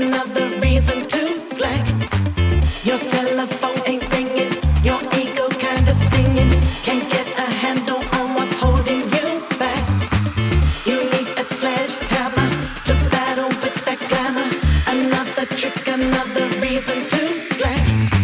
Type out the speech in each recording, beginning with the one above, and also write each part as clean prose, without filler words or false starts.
another reason to slack. Your telephone ain't ringing, your ego kinda stinging. Can't get a handle on what's holding you back. You need a sledgehammer to battle with that glamour. Another trick, another reason to slack.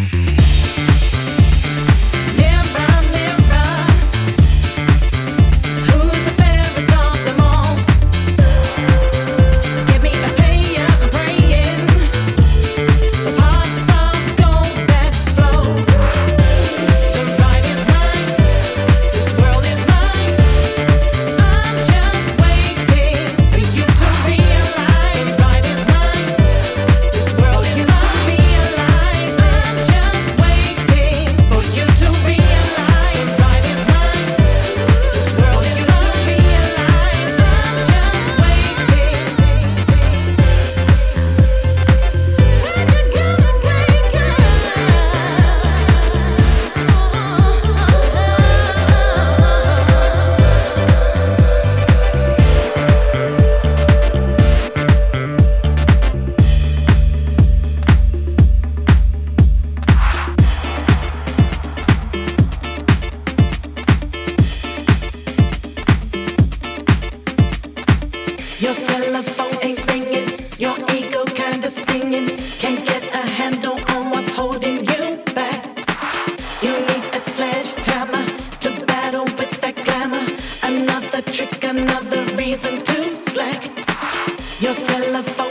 Your telephone ain't ringing, your ego kinda stinging. Can't get a handle on what's holding you back. You need a sledgehammer to battle with that glamour. Another trick, another reason to slack. Your telephone